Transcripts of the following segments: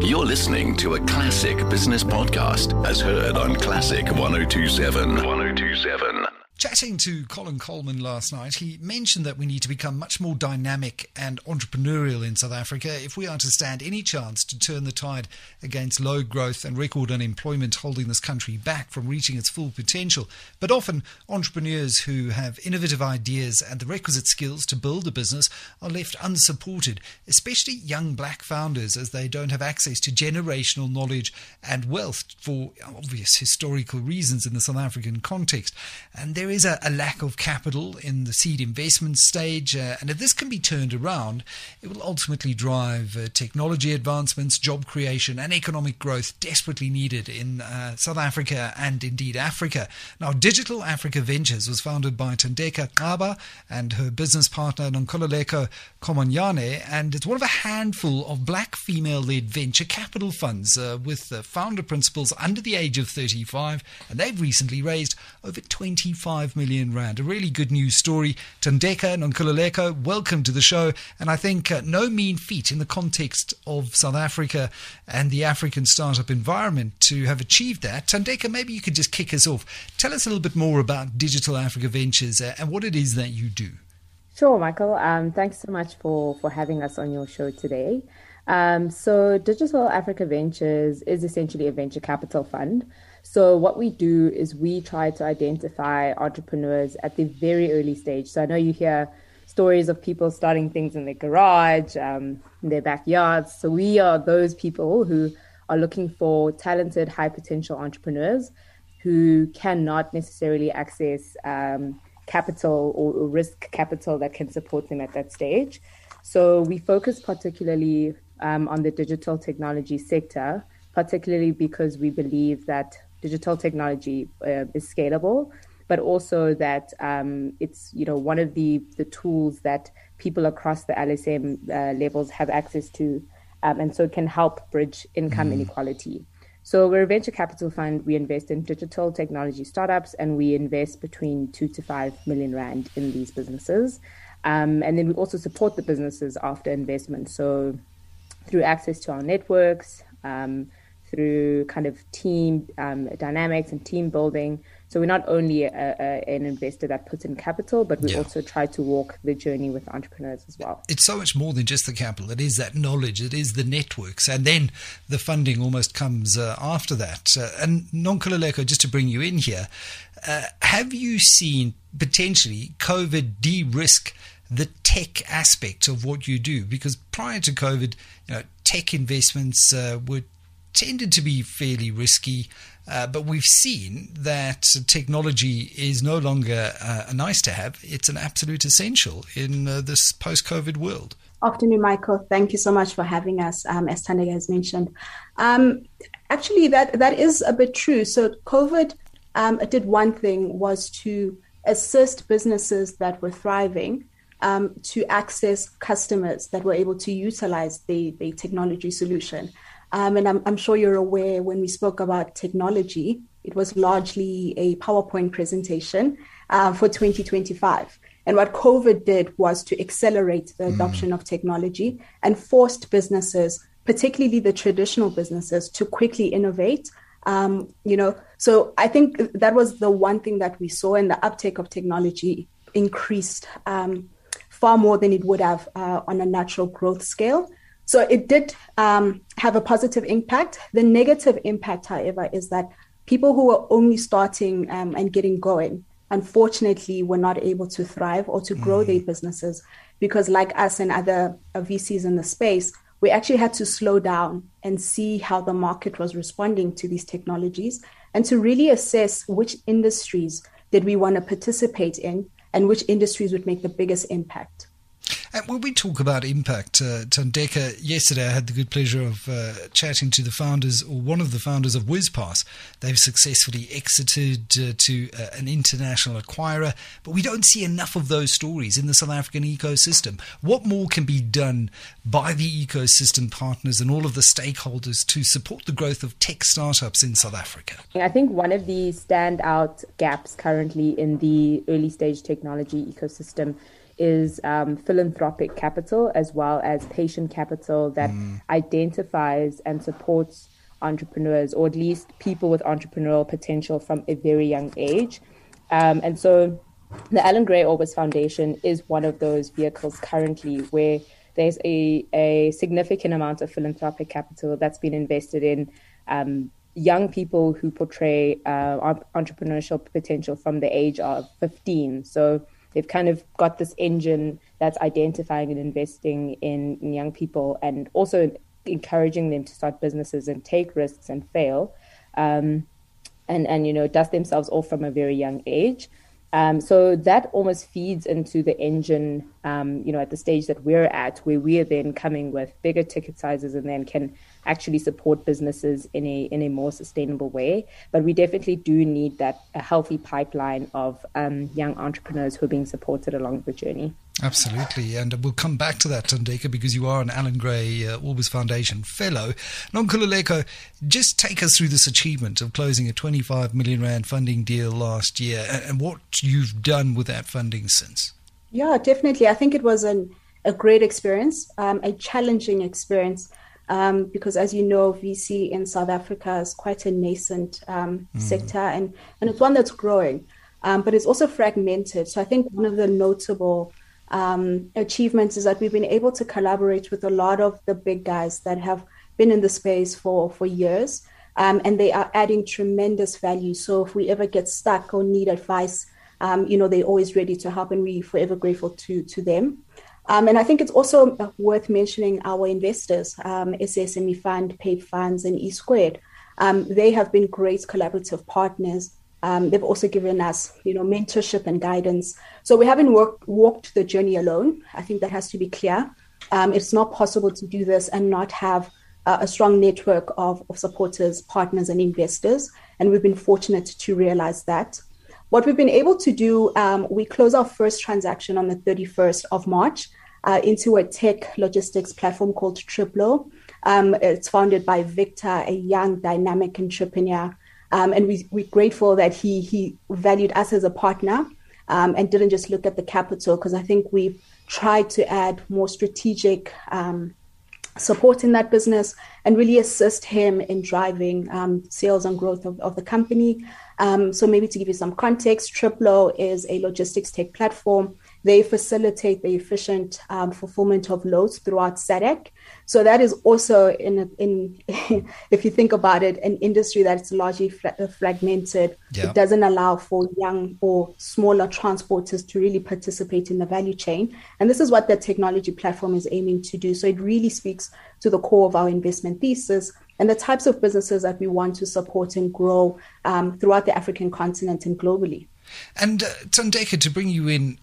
You're listening to a classic business podcast as heard on Classic 102.7. 102.7. Chatting to Colin Coleman last night, he mentioned that we need to become much more dynamic and entrepreneurial in South Africa if we are to stand any chance to turn the tide against low growth and record unemployment holding this country back from reaching its full potential. But often, entrepreneurs who have innovative ideas and the requisite skills to build a business are left unsupported, especially young black founders, as they don't have access to generational knowledge and wealth for obvious historical reasons in the South African context. And there is a lack of capital in the seed investment stage, and if this can be turned around, it will ultimately drive technology advancements, job creation and economic growth desperately needed in South Africa and indeed Africa. Now, Digital Africa Ventures was founded by Thandeka Xaba and her business partner Nonkululeko Komanyane, and it's one of a handful of black female-led venture capital funds with founder principals under the age of 35, and they've recently raised over 25 million rand. A really good news story. Thandeka Nonkululeko, welcome to the show. And I think no mean feat in the context of South Africa and the African startup environment to have achieved that. Thandeka, maybe you could just kick us off. Tell us a little bit more about Digital Africa Ventures and what it is that you do. Sure, Michael. Thanks so much for having us on your show today. So Digital Africa Ventures is essentially a venture capital fund. So what we do is we try to identify entrepreneurs at the very early stage. So I know you hear stories of people starting things in their garage, in their backyards. So we are those people who are looking for talented, high potential entrepreneurs who cannot necessarily access capital or risk capital that can support them at that stage. So we focus particularly on the digital technology sector, particularly because we believe that digital technology is scalable, but also that it's one of the tools that people across the LSM levels have access to, and so it can help bridge income inequality. So we're a venture capital fund. We invest in digital technology startups, and we invest between 2 to 5 million rand in these businesses. And then we also support the businesses after investment. So through access to our networks, through kind of team dynamics and team building. So we're not only an investor that puts in capital, but we also try to walk the journey with entrepreneurs as well. It's so much more than just the capital. It is that knowledge. It is the networks. And then the funding almost comes after that. And Nonkululeko, just to bring you in here, have you seen potentially COVID de-risk the tech aspect of what you do? Because prior to COVID, tech investments were tended to be fairly risky, but we've seen that technology is no longer a nice to have. It's an absolute essential in this post-COVID world. Afternoon, Michael. Thank you so much for having us, as Thandeka has mentioned. Actually, that is a bit true. So COVID did one thing, was to assist businesses that were thriving to access customers that were able to utilize the technology solution. And I'm sure you're aware, when we spoke about technology, it was largely a PowerPoint presentation for 2025. And what COVID did was to accelerate the adoption of technology and forced businesses, particularly the traditional businesses, to quickly innovate. So I think that was the one thing that we saw, and the uptake of technology increased far more than it would have on a natural growth scale. So it did have a positive impact. The negative impact, however, is that people who were only starting and getting going, unfortunately, were not able to thrive or to grow their businesses, because like us and other VCs in the space, we actually had to slow down and see how the market was responding to these technologies, and to really assess which industries did we want to participate in and which industries would make the biggest impact. And when we talk about impact, Thandeka, yesterday I had the good pleasure of chatting to the founders, or one of the founders of WizPass. They've successfully exited to an international acquirer, but we don't see enough of those stories in the South African ecosystem. What more can be done by the ecosystem partners and all of the stakeholders to support the growth of tech startups in South Africa? I think one of the standout gaps currently in the early stage technology ecosystem is philanthropic capital as well as patient capital that identifies and supports entrepreneurs, or at least people with entrepreneurial potential from a very young age. And so the Alan Gray Orbis Foundation is one of those vehicles currently where there's a significant amount of philanthropic capital that's been invested in young people who portray entrepreneurial potential from the age of 15. So they've kind of got this engine that's identifying and investing in young people, and also encouraging them to start businesses and take risks and fail, and dust themselves off from a very young age. So that almost feeds into the engine, at the stage that we're at, where we are then coming with bigger ticket sizes and then can actually support businesses in a more sustainable way. But we definitely do need a healthy pipeline of young entrepreneurs who are being supported along the journey. Absolutely, and we'll come back to that, Thandeka, because you are an Alan Gray Orbis Foundation Fellow. Nonkululeko, just take us through this achievement of closing a 25 million rand funding deal last year and what you've done with that funding since. Yeah, definitely. I think it was a great experience, a challenging experience, because as you know, VC in South Africa is quite a nascent sector, and it's one that's growing, but it's also fragmented. So I think one of the notable achievements is that we've been able to collaborate with a lot of the big guys that have been in the space for years, and they are adding tremendous value. So if we ever get stuck or need advice, they're always ready to help, and we're forever grateful to them. And I think it's also worth mentioning our investors, SSME Fund, PAPE Funds, and E-Squared. They have been great collaborative partners. They've also given us, mentorship and guidance. So we haven't walked the journey alone. I think that has to be clear. It's not possible to do this and not have a strong network of supporters, partners, and investors. And we've been fortunate to realize that. What we've been able to do, we closed our first transaction on the 31st of March into a tech logistics platform called Triplo. It's founded by Victor, a young, dynamic entrepreneur. And we're grateful that he valued us as a partner and didn't just look at the capital, because I think we've tried to add more strategic support in that business and really assist him in driving sales and growth of the company. So maybe to give you some context, Triplo is a logistics tech platform. They facilitate the efficient fulfillment of loads throughout SADC. So that is also, in if you think about it, an industry that's largely fragmented. Yeah. It doesn't allow for young or smaller transporters to really participate in the value chain. And this is what the technology platform is aiming to do. So it really speaks to the core of our investment thesis and the types of businesses that we want to support and grow throughout the African continent and globally. And Thandeka, to bring you in,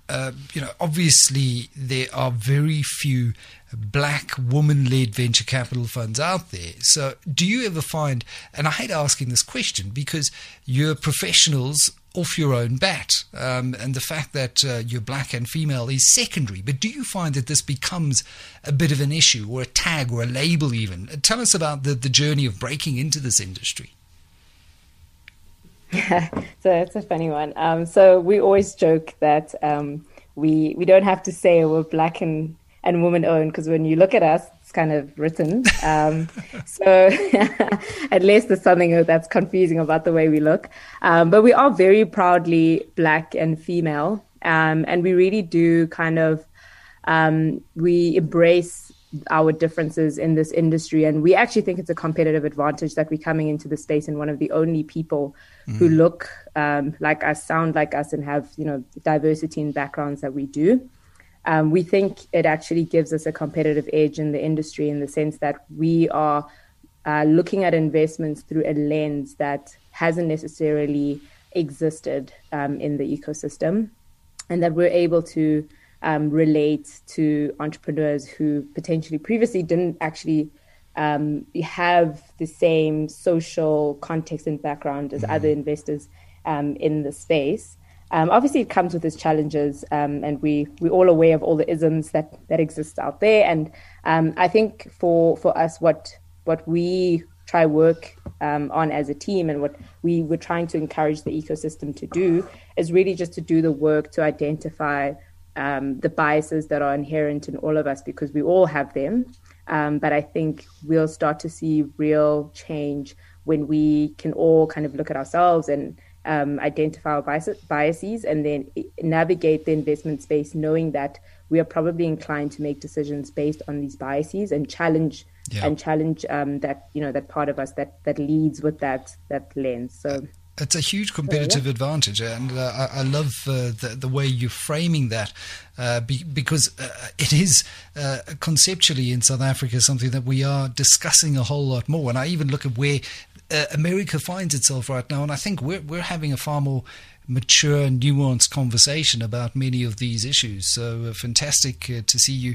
obviously there are very few black woman-led venture capital funds out there. So do you ever find, and I hate asking this question because you're professionals off your own bat, and the fact that you're black and female is secondary, but do you find that this becomes a bit of an issue or a tag or a label even? Tell us about the journey of breaking into this industry. So it's a funny one. So we always joke that we don't have to say we're black and woman owned, because when you look at us, it's kind of written. So unless there's something that's confusing about the way we look. But we are very proudly black and female. And we really do kind of, we embrace our differences in this industry. And we actually think it's a competitive advantage that we're coming into the space and one of the only people who look like us, sound like us, and have, diversity in backgrounds that we do. We think it actually gives us a competitive edge in the industry in the sense that we are looking at investments through a lens that hasn't necessarily existed in the ecosystem, and that we're able to relate to entrepreneurs who potentially previously didn't actually have the same social context and background as other investors in the space. Obviously, it comes with its challenges, and we're all aware of all the isms that exist out there. And I think for us, what we try work on as a team, and what we were trying to encourage the ecosystem to do, is really just to do the work to identify the biases that are inherent in all of us, because we all have them. But I think we'll start to see real change when we can all kind of look at ourselves and identify our biases and then navigate the investment space, knowing that we are probably inclined to make decisions based on these biases and challenge that, you know, that part of us that leads with that lens. So it's a huge competitive advantage, and I love the way you're framing that, because it is conceptually in South Africa something that we are discussing a whole lot more. And I even look at where America finds itself right now, and I think we're having a far more mature and nuanced conversation about many of these issues. So fantastic to see you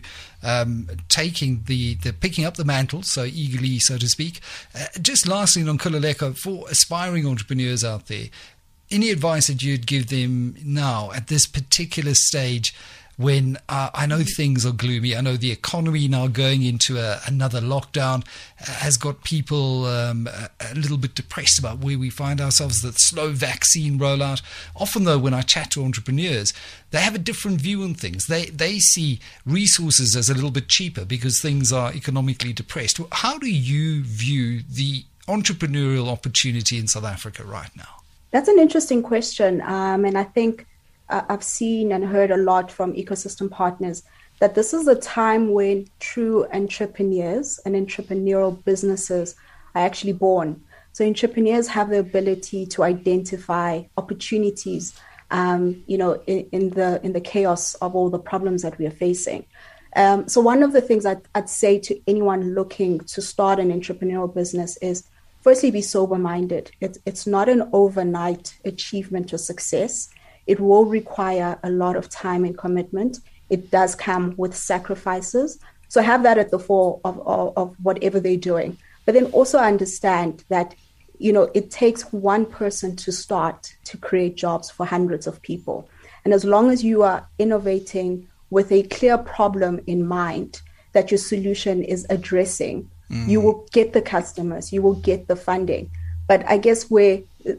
taking picking up the mantle so eagerly, so to speak. Just lastly, Nonkululeko, for aspiring entrepreneurs out there, any advice that you'd give them now at this particular stage when I know things are gloomy? I know the economy now going into another lockdown has got people a little bit depressed about where we find ourselves, the slow vaccine rollout. Often, though, when I chat to entrepreneurs, they have a different view on things. They see resources as a little bit cheaper because things are economically depressed. How do you view the entrepreneurial opportunity in South Africa right now? That's an interesting question. And I think I've seen and heard a lot from ecosystem partners that this is a time when true entrepreneurs and entrepreneurial businesses are actually born. So entrepreneurs have the ability to identify opportunities, in the chaos of all the problems that we are facing. So one of the things I'd say to anyone looking to start an entrepreneurial business is, firstly, be sober-minded. It's not an overnight achievement or success. It will require a lot of time and commitment. It does come with sacrifices. So have that at the fore of whatever they're doing. But then also understand that, you know, it takes one person to start to create jobs for hundreds of people. And as long as you are innovating with a clear problem in mind that your solution is addressing, you will get the customers, you will get the funding. But I guess where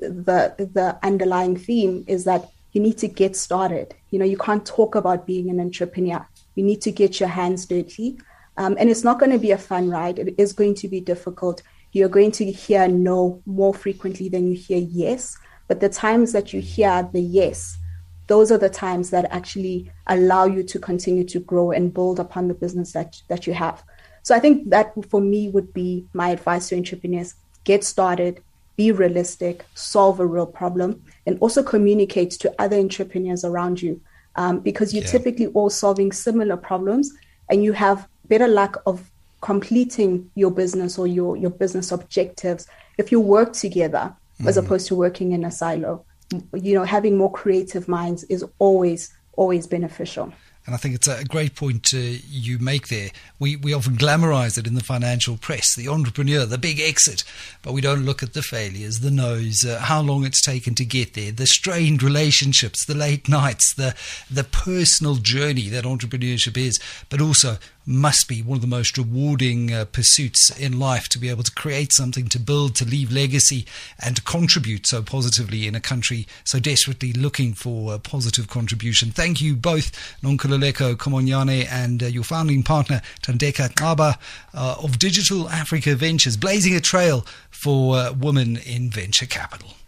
the underlying theme is that you need to get started. You know, you can't talk about being an entrepreneur. You need to get your hands dirty. And it's not going to be a fun ride. It is going to be difficult. You're going to hear no more frequently than you hear yes. But the times that you hear the yes, those are the times that actually allow you to continue to grow and build upon the business that you have. So I think that for me would be my advice to entrepreneurs. Get started, be realistic, solve a real problem, and also communicate to other entrepreneurs around you, because you're typically all solving similar problems and you have better luck of completing your business or your business objectives if you work together as opposed to working in a silo. You know, having more creative minds is always beneficial. And I think it's a great point you make there. We often glamorize it in the financial press, the entrepreneur, the big exit, but we don't look at the failures, the no's, how long it's taken to get there, the strained relationships, the late nights, the personal journey that entrepreneurship is, but also must be one of the most rewarding pursuits in life, to be able to create something, to build, to leave legacy, and to contribute so positively in a country so desperately looking for a positive contribution. Thank you both, Nonkululeko Komonyane and your founding partner, Thandeka Xaba, of Digital Africa Ventures, blazing a trail for women in venture capital.